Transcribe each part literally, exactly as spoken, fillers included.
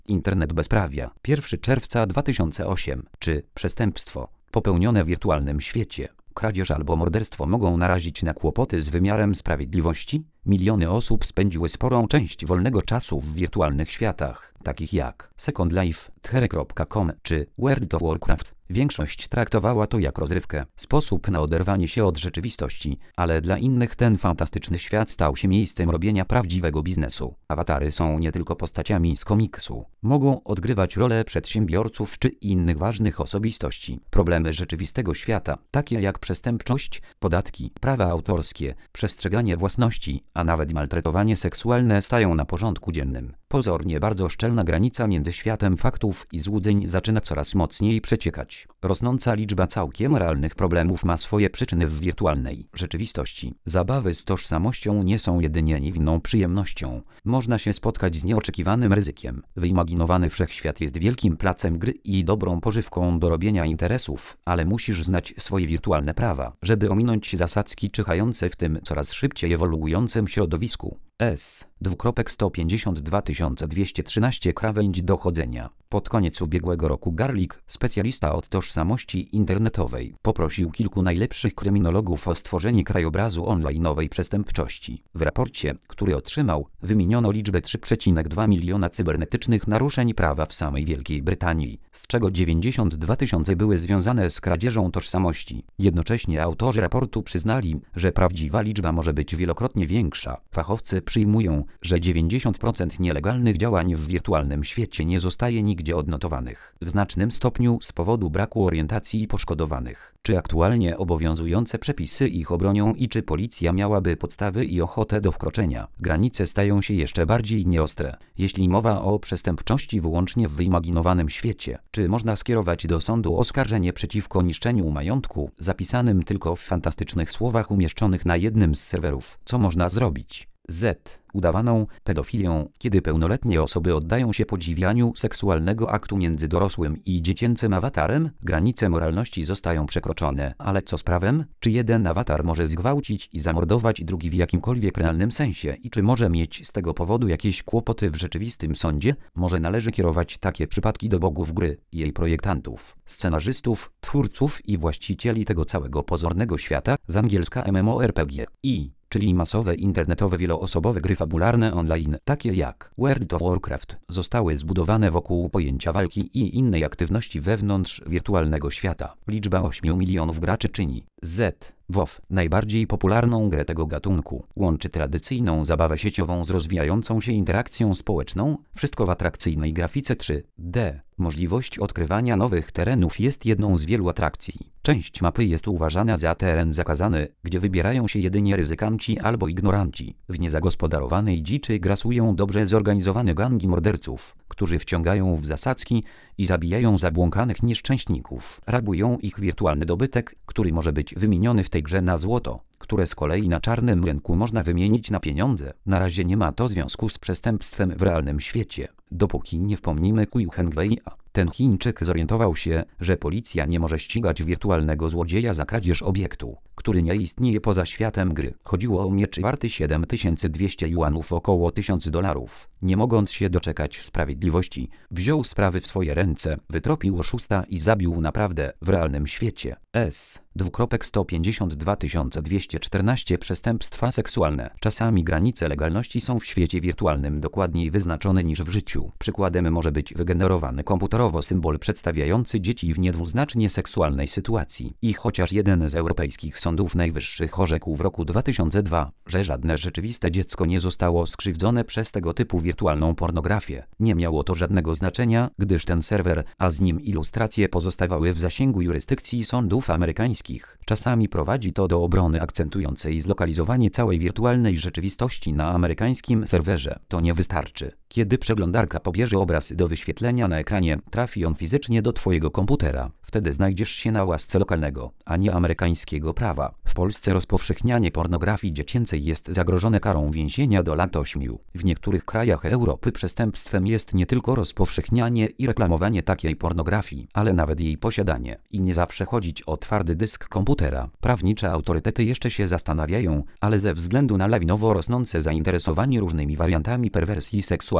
Internet bezprawia. pierwszego czerwca dwa tysiące ósmego. Czy przestępstwo popełnione w wirtualnym świecie, kradzież albo morderstwo mogą narazić na kłopoty z wymiarem sprawiedliwości? Miliony osób spędziły sporą część wolnego czasu w wirtualnych światach, takich jak Second Life, Tchere kropka com czy World of Warcraft. Większość traktowała to jak rozrywkę, sposób na oderwanie się od rzeczywistości, ale dla innych ten fantastyczny świat stał się miejscem robienia prawdziwego biznesu. Awatary są nie tylko postaciami z komiksu. Mogą odgrywać rolę przedsiębiorców czy innych ważnych osobistości. Problemy rzeczywistego świata, takie jak przestępczość, podatki, prawa autorskie, przestrzeganie własności, a nawet maltretowanie seksualne stają na porządku dziennym. Pozornie bardzo szczelna granica między światem faktów i złudzeń zaczyna coraz mocniej przeciekać. Rosnąca liczba całkiem realnych problemów ma swoje przyczyny w wirtualnej rzeczywistości. Zabawy z tożsamością nie są jedynie niewinną przyjemnością. Można się spotkać z nieoczekiwanym ryzykiem. Wyimaginowany wszechświat jest wielkim placem gry i dobrą pożywką do robienia interesów, ale musisz znać swoje wirtualne prawa, żeby ominąć zasadzki czyhające w tym coraz szybciej ewoluującym środowisku. S. sto pięćdziesiąt dwa tysiące dwieście trzynaście krawędź dochodzenia. Pod koniec ubiegłego roku Garlic, specjalista od tożsamości internetowej, poprosił kilku najlepszych kryminologów o stworzenie krajobrazu online'owej przestępczości. W raporcie, który otrzymał, wymieniono liczbę trzy przecinek dwa miliona cybernetycznych naruszeń prawa w samej Wielkiej Brytanii, z czego dziewięćdziesiąt dwa tysiące były związane z kradzieżą tożsamości. Jednocześnie autorzy raportu przyznali, że prawdziwa liczba może być wielokrotnie większa. Fachowcy przyjmują, że dziewięćdziesiąt procent nielegalnych działań w wirtualnym świecie nie zostaje nigdzie odnotowanych, w znacznym stopniu z powodu braku orientacji poszkodowanych. Czy aktualnie obowiązujące przepisy ich obronią i czy policja miałaby podstawy i ochotę do wkroczenia? Granice stają się jeszcze bardziej nieostre, jeśli mowa o przestępczości wyłącznie w wyimaginowanym świecie. Czy można skierować do sądu oskarżenie przeciwko niszczeniu majątku, zapisanym tylko w fantastycznych słowach umieszczonych na jednym z serwerów? Co można zrobić? Z. Udawaną pedofilią, kiedy pełnoletnie osoby oddają się podziwianiu seksualnego aktu między dorosłym i dziecięcym awatarem, granice moralności zostają przekroczone. Ale co z prawem? Czy jeden awatar może zgwałcić i zamordować drugi w jakimkolwiek realnym sensie i czy może mieć z tego powodu jakieś kłopoty w rzeczywistym sądzie? Może należy kierować takie przypadki do bogów gry, jej projektantów, scenarzystów, twórców i właścicieli tego całego pozornego świata, z angielska MMORPG. I czyli masowe internetowe wieloosobowe gry fabularne online, takie jak World of Warcraft, zostały zbudowane wokół pojęcia walki i innej aktywności wewnątrz wirtualnego świata. Liczba ośmiu milionów graczy czyni Z. WoW, najbardziej popularną grę tego gatunku, łączy tradycyjną zabawę sieciową z rozwijającą się interakcją społeczną, wszystko w atrakcyjnej grafice trzy D. Możliwość odkrywania nowych terenów jest jedną z wielu atrakcji. Część mapy jest uważana za teren zakazany, gdzie wybierają się jedynie ryzykanci albo ignoranci. W niezagospodarowanej dziczy grasują dobrze zorganizowane gangi morderców, którzy wciągają w zasadzki i zabijają zabłąkanych nieszczęśników. Rabują ich wirtualny dobytek, który może być wymieniony w tej grze na złoto, które z kolei na czarnym rynku można wymienić na pieniądze. Na razie nie ma to związku z przestępstwem w realnym świecie, dopóki nie wspomnimy Kui Hengweia. Ten Chińczyk zorientował się, że policja nie może ścigać wirtualnego złodzieja za kradzież obiektu, który nie istnieje poza światem gry. Chodziło o miecz warty siedem tysięcy dwieście juanów, około tysiąc dolarów. Nie mogąc się doczekać sprawiedliwości, wziął sprawy w swoje ręce, wytropił oszusta i zabił naprawdę w realnym świecie. S. sto pięćdziesiąt dwa tysiące dwieście czternaście przestępstwa seksualne. Czasami granice legalności są w świecie wirtualnym dokładniej wyznaczone niż w życiu. Przykładem może być wygenerowany komputerowo symbol przedstawiający dzieci w niedwuznacznie seksualnej sytuacji. I chociaż jeden z europejskich sądów najwyższych orzekł w roku dwa tysiące drugim, że żadne rzeczywiste dziecko nie zostało skrzywdzone przez tego typu wirtualną pornografię, nie miało to żadnego znaczenia, gdyż ten serwer, a z nim ilustracje pozostawały w zasięgu jurysdykcji sądów amerykańskich. Czasami prowadzi to do obrony akcentującej zlokalizowanie całej wirtualnej rzeczywistości na amerykańskim serwerze. To nie wystarczy. Kiedy przeglądarka pobierze obraz do wyświetlenia na ekranie, trafi on fizycznie do twojego komputera. Wtedy znajdziesz się na łasce lokalnego, a nie amerykańskiego prawa. W Polsce rozpowszechnianie pornografii dziecięcej jest zagrożone karą więzienia do lat ośmiu. W niektórych krajach Europy przestępstwem jest nie tylko rozpowszechnianie i reklamowanie takiej pornografii, ale nawet jej posiadanie. I nie zawsze chodzić o twardy dysk komputera. Prawnicze autorytety jeszcze się zastanawiają, ale ze względu na lawinowo rosnące zainteresowanie różnymi wariantami perwersji seksualnej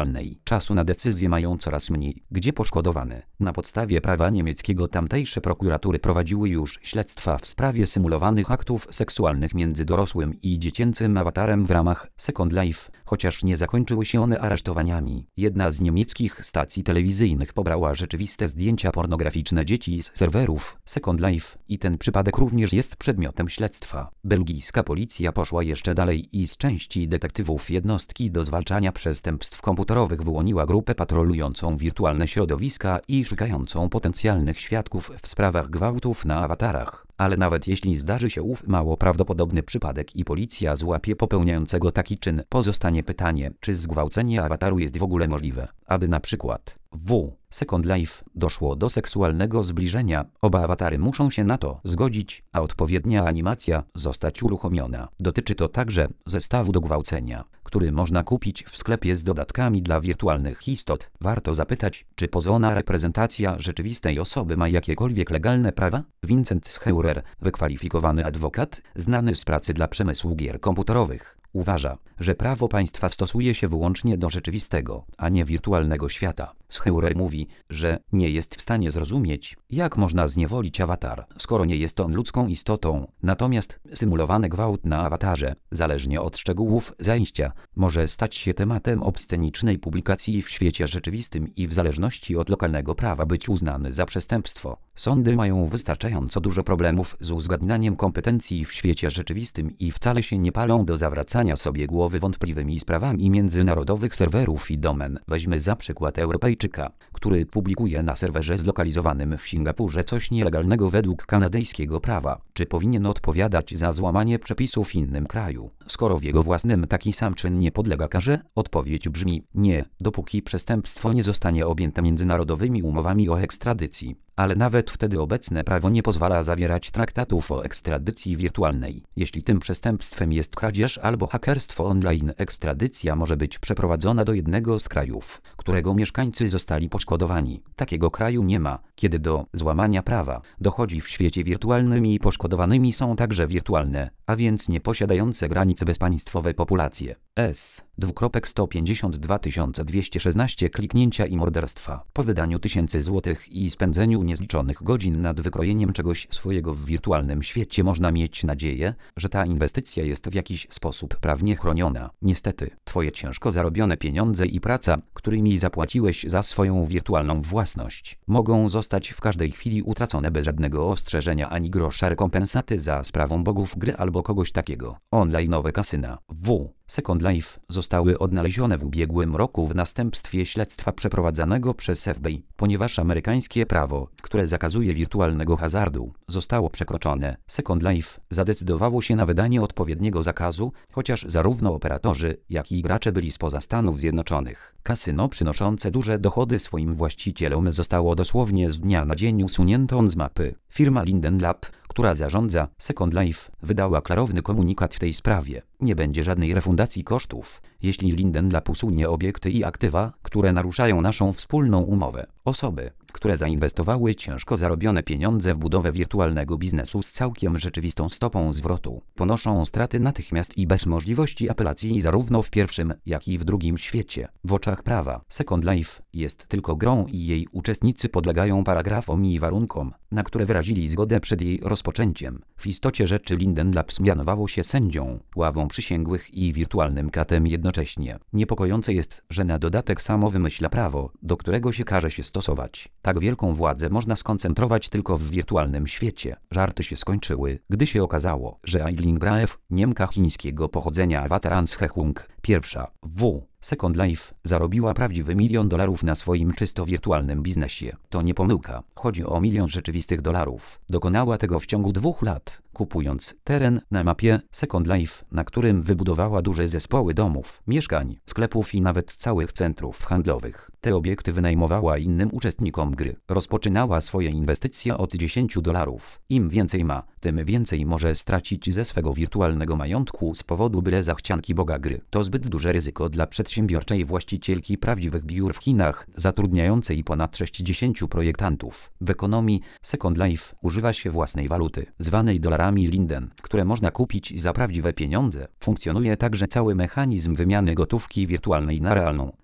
wirtualnej. Czasu na decyzję mają coraz mniej, gdzie poszkodowany. Na podstawie prawa niemieckiego tamtejsze prokuratury prowadziły już śledztwa w sprawie symulowanych aktów seksualnych między dorosłym i dziecięcym awatarem w ramach Second Life, chociaż nie zakończyły się one aresztowaniami. Jedna z niemieckich stacji telewizyjnych pobrała rzeczywiste zdjęcia pornograficzne dzieci z serwerów Second Life i ten przypadek również jest przedmiotem śledztwa. Belgijska policja poszła jeszcze dalej i z części detektywów jednostki do zwalczania przestępstw komputerowych wyłoniła grupę patrolującą wirtualne środowiska i szukającą potencjalnych świadków w sprawach gwałtów na awatarach. Ale nawet jeśli zdarzy się ów mało prawdopodobny przypadek i policja złapie popełniającego taki czyn, pozostanie pytanie, czy zgwałcenie awataru jest w ogóle możliwe. Aby na przykład w Second Life doszło do seksualnego zbliżenia, oba awatary muszą się na to zgodzić, a odpowiednia animacja zostać uruchomiona. Dotyczy to także zestawu do gwałcenia, który można kupić w sklepie z dodatkami dla wirtualnych istot. Warto zapytać, czy pozorna reprezentacja rzeczywistej osoby ma jakiekolwiek legalne prawa? Vincent Scheurer, wykwalifikowany adwokat, znany z pracy dla przemysłu gier komputerowych, uważa, że prawo państwa stosuje się wyłącznie do rzeczywistego, a nie wirtualnego świata. Scheurer mówi, że nie jest w stanie zrozumieć, jak można zniewolić awatar, skoro nie jest on ludzką istotą. Natomiast symulowany gwałt na awatarze, zależnie od szczegółów zajścia, może stać się tematem obscenicznej publikacji w świecie rzeczywistym i w zależności od lokalnego prawa być uznany za przestępstwo. Sądy mają wystarczająco dużo problemów z uzgadnianiem kompetencji w świecie rzeczywistym i wcale się nie palą do zawracania sobie głowy wątpliwymi sprawami międzynarodowych serwerów i domen. Weźmy za przykład Europejczyka, który publikuje na serwerze zlokalizowanym w Singapurze coś nielegalnego według kanadyjskiego prawa. Czy powinien odpowiadać za złamanie przepisów w innym kraju, skoro w jego własnym taki sam czyn nie podlega karze? Odpowiedź brzmi nie, dopóki przestępstwo nie zostanie objęte międzynarodowymi umowami o ekstradycji. Ale nawet wtedy obecne prawo nie pozwala zawierać traktatów o ekstradycji wirtualnej. Jeśli tym przestępstwem jest kradzież albo hakerstwo online, ekstradycja może być przeprowadzona do jednego z krajów, którego mieszkańcy zostali poszkodowani. Takiego kraju nie ma, kiedy do złamania prawa dochodzi w świecie wirtualnym i poszkodowanymi są także wirtualne, a więc nieposiadające granic bezpaństwowe populacje. S. sto pięćdziesiąt dwa tysiące dwieście szesnaście kliknięcia i morderstwa. Po wydaniu tysięcy złotych i spędzeniu niezliczonych godzin nad wykrojeniem czegoś swojego w wirtualnym świecie można mieć nadzieję, że ta inwestycja jest w jakiś sposób prawnie chroniona. Niestety, twoje ciężko zarobione pieniądze i praca, którymi zapłaciłeś za swoją wirtualną własność, mogą zostać w każdej chwili utracone bez żadnego ostrzeżenia ani grosza rekompensaty za sprawą bogów gry albo kogoś takiego. Online'owe kasyna. W. Second Life zostały odnalezione w ubiegłym roku w następstwie śledztwa przeprowadzanego przez F B I, ponieważ amerykańskie prawo, które zakazuje wirtualnego hazardu, zostało przekroczone. Second Life zadecydowało się na wydanie odpowiedniego zakazu, chociaż zarówno operatorzy, jak i gracze byli spoza Stanów Zjednoczonych. Kasyno przynoszące duże dochody swoim właścicielom zostało dosłownie z dnia na dzień usunięte z mapy. Firma Linden Lab, która zarządza Second Life, wydała klarowny komunikat w tej sprawie. Nie będzie żadnej refundacji kosztów, jeśli Linden Lab usunie obiekty i aktywa, które naruszają naszą wspólną umowę. Osoby, które zainwestowały ciężko zarobione pieniądze w budowę wirtualnego biznesu z całkiem rzeczywistą stopą zwrotu, ponoszą straty natychmiast i bez możliwości apelacji zarówno w pierwszym, jak i w drugim świecie. W oczach prawa Second Life jest tylko grą i jej uczestnicy podlegają paragrafom i warunkom, na które wyrazili zgodę przed jej rozpoczęciem. W istocie rzeczy Linden Labs mianowało się sędzią, ławą przysięgłych i wirtualnym katem jednocześnie. Niepokojące jest, że na dodatek samo wymyśla prawo, do którego się każe się stosować. Tak wielką władzę można skoncentrować tylko w wirtualnym świecie. Żarty się skończyły, gdy się okazało, że Eileen Graef, Niemka chińskiego pochodzenia awatar Anshehung, pierwsza w Second Life, zarobiła prawdziwy milion dolarów na swoim czysto wirtualnym biznesie. To nie pomyłka. Chodzi o milion rzeczywistych dolarów. Dokonała tego w ciągu dwóch lat, kupując teren na mapie Second Life, na którym wybudowała duże zespoły domów, mieszkań, sklepów i nawet całych centrów handlowych. Te obiekty wynajmowała innym uczestnikom gry. Rozpoczynała swoje inwestycje od dziesięciu dolarów. Im więcej ma, tym więcej może stracić ze swego wirtualnego majątku z powodu byle zachcianki boga gry. To zbyt duże ryzyko dla przedsiębiorczej właścicielki prawdziwych biur w Chinach, zatrudniającej ponad sześćdziesięciu projektantów. W ekonomii Second Life używa się własnej waluty, zwanej dolarami Linden, które można kupić za prawdziwe pieniądze. Funkcjonuje także cały mechanizm wymiany gotówki wirtualnej na realną.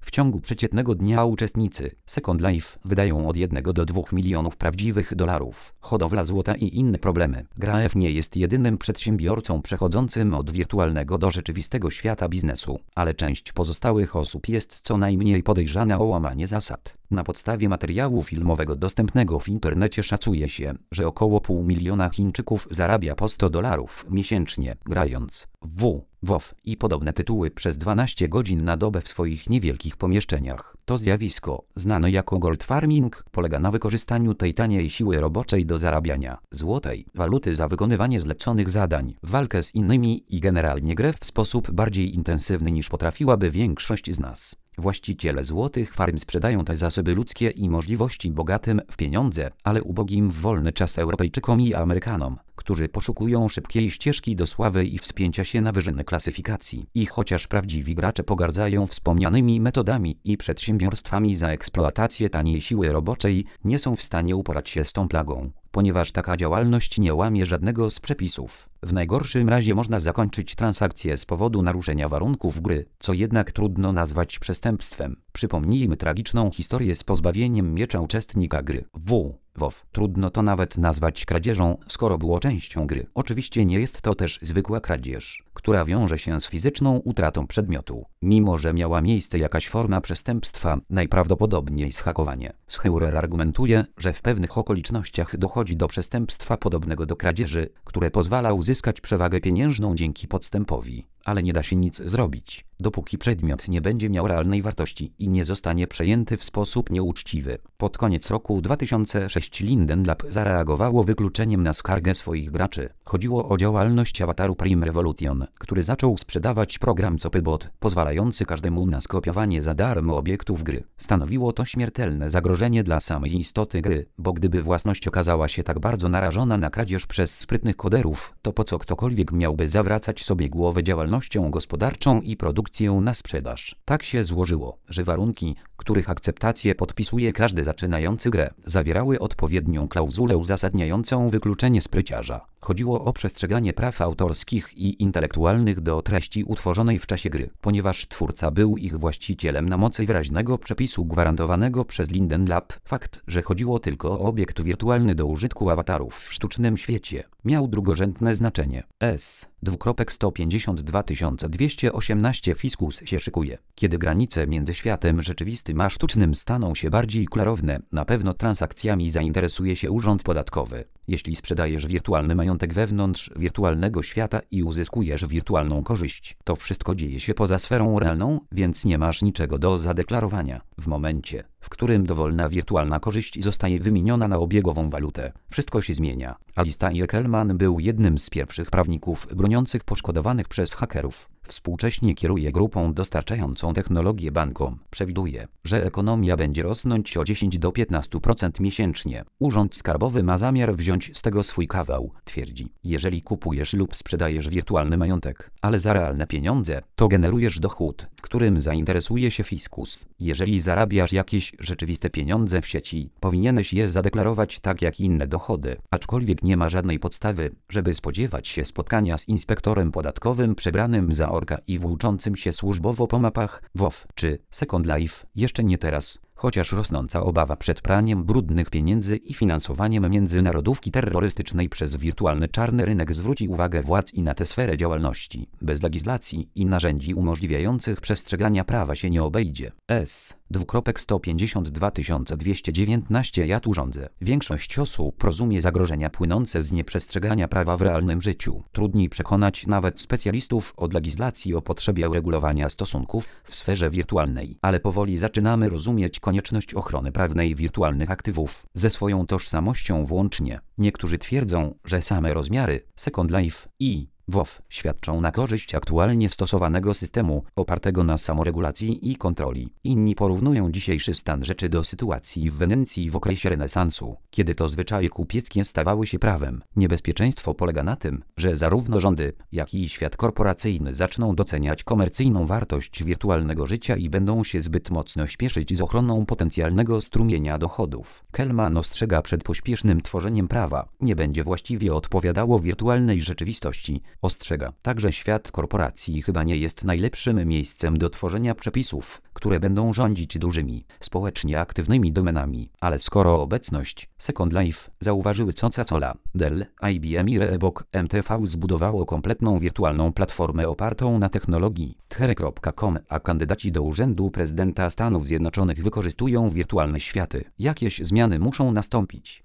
W ciągu przeciętnego dnia uczestnicy Second Life wydają od jednego do dwóch milionów prawdziwych dolarów. Hodowla złota i inne problemy. Gra F nie jest jedynym przedsiębiorcą przechodzącym od wirtualnego do rzeczywistego świata biznesu, ale część pozostałych osób jest co najmniej podejrzana o łamanie zasad. Na podstawie materiału filmowego dostępnego w internecie szacuje się, że około pół miliona Chińczyków zarabia po sto dolarów miesięcznie, grając w WoW i podobne tytuły przez dwanaście godzin na dobę w swoich niewielkich pomieszczeniach. To zjawisko, znane jako gold farming, polega na wykorzystaniu tej taniej siły roboczej do zarabiania złotej waluty za wykonywanie zleconych zadań, walkę z innymi i generalnie grę w sposób bardziej intensywny niż potrafiłaby większość z nas. Właściciele złotych farm sprzedają te zasoby ludzkie i możliwości bogatym w pieniądze, ale ubogim w wolny czas Europejczykom i Amerykanom, którzy poszukują szybkiej ścieżki do sławy i wspięcia się na wyżyny klasyfikacji. I chociaż prawdziwi gracze pogardzają wspomnianymi metodami i przedsiębiorstwami za eksploatację taniej siły roboczej, nie są w stanie uporać się z tą plagą, ponieważ taka działalność nie łamie żadnego z przepisów. W najgorszym razie można zakończyć transakcję z powodu naruszenia warunków gry, co jednak trudno nazwać przestępstwem. Przypomnijmy tragiczną historię z pozbawieniem miecza uczestnika gry WoW. Trudno to nawet nazwać kradzieżą, skoro było częścią gry. Oczywiście nie jest to też zwykła kradzież, która wiąże się z fizyczną utratą przedmiotu. Mimo że miała miejsce jakaś forma przestępstwa, najprawdopodobniej zhakowanie. Scheurer argumentuje, że w pewnych okolicznościach dochodzi do przestępstwa podobnego do kradzieży, które pozwala uzyskać przewagę pieniężną dzięki podstępowi. Ale nie da się nic zrobić, dopóki przedmiot nie będzie miał realnej wartości i nie zostanie przejęty w sposób nieuczciwy. Pod koniec roku dwa tysiące szóstego Linden Lab zareagowało wykluczeniem na skargę swoich graczy. Chodziło o działalność awataru Prime Revolution, który zaczął sprzedawać program Copybot, pozwalający każdemu na skopiowanie za darmo obiektów gry. Stanowiło to śmiertelne zagrożenie dla samej istoty gry, bo gdyby własność okazała się tak bardzo narażona na kradzież przez sprytnych koderów, to po co ktokolwiek miałby zawracać sobie głowę działalnością gospodarczą i produkcję na sprzedaż. Tak się złożyło, że warunki, których akceptację podpisuje każdy zaczynający grę, zawierały odpowiednią klauzulę uzasadniającą wykluczenie spryciarza. Chodziło o przestrzeganie praw autorskich i intelektualnych do treści utworzonej w czasie gry, ponieważ twórca był ich właścicielem na mocy wyraźnego przepisu gwarantowanego przez Linden Lab. Fakt, że chodziło tylko o obiekt wirtualny do użytku awatarów w sztucznym świecie, miał drugorzędne znaczenie. S. sto pięćdziesiąt dwa tysiące dwieście osiemnaście Fiskus się szykuje. Kiedy granice między światem rzeczywistym a sztucznym staną się bardziej klarowne, na pewno transakcjami zainteresuje się urząd podatkowy. Jeśli sprzedajesz wirtualny majątek wewnątrz wirtualnego świata i uzyskujesz wirtualną korzyść, to wszystko dzieje się poza sferą realną, więc nie masz niczego do zadeklarowania. W momencie, w którym dowolna wirtualna korzyść zostaje wymieniona na obiegową walutę, wszystko się zmienia. Alistair Kelman był jednym z pierwszych prawników broniących poszkodowanych przez hakerów. Współcześnie kieruje grupą dostarczającą technologię bankom. Przewiduje, że ekonomia będzie rosnąć o dziesięć do piętnastu procent miesięcznie. Urząd Skarbowy ma zamiar wziąć z tego swój kawał, twierdzi. Jeżeli kupujesz lub sprzedajesz wirtualny majątek, ale za realne pieniądze, to generujesz dochód, którym zainteresuje się fiskus. Jeżeli zarabiasz jakieś rzeczywiste pieniądze w sieci, powinieneś je zadeklarować tak jak inne dochody, aczkolwiek nie ma żadnej podstawy, żeby spodziewać się spotkania z inspektorem podatkowym przebranym za orka i włóczącym się służbowo po mapach WoW czy Second Life. Jeszcze nie teraz. Chociaż rosnąca obawa przed praniem brudnych pieniędzy i finansowaniem międzynarodówki terrorystycznej przez wirtualny czarny rynek zwróci uwagę władz i na tę sferę działalności. Bez legislacji i narzędzi umożliwiających przestrzegania prawa się nie obejdzie. S. sto pięćdziesiąt dwa tysiące dwieście dziewiętnaście Ja tu rządzę. Większość osób rozumie zagrożenia płynące z nieprzestrzegania prawa w realnym życiu. Trudniej przekonać nawet specjalistów od legislacji o potrzebie uregulowania stosunków w sferze wirtualnej, ale powoli zaczynamy rozumieć konieczność ochrony prawnej wirtualnych aktywów ze swoją tożsamością włącznie. Niektórzy twierdzą, że same rozmiary Second Life i WoW świadczą na korzyść aktualnie stosowanego systemu, opartego na samoregulacji i kontroli. Inni porównują dzisiejszy stan rzeczy do sytuacji w Wenecji w okresie renesansu, kiedy to zwyczaje kupieckie stawały się prawem. Niebezpieczeństwo polega na tym, że zarówno rządy, jak i świat korporacyjny zaczną doceniać komercyjną wartość wirtualnego życia i będą się zbyt mocno śpieszyć z ochroną potencjalnego strumienia dochodów. Kelman ostrzega przed pośpiesznym tworzeniem prawa. Nie będzie właściwie odpowiadało wirtualnej rzeczywistości, Ostrzega także świat korporacji chyba nie jest najlepszym miejscem do tworzenia przepisów, które będą rządzić dużymi, społecznie aktywnymi domenami, ale skoro obecność Second Life zauważyły Coca-Cola, Dell, I B M i Reebok, M T V zbudowało kompletną wirtualną platformę opartą na technologii tchere kropka com, a kandydaci do urzędu prezydenta Stanów Zjednoczonych wykorzystują wirtualne światy. Jakieś zmiany muszą nastąpić.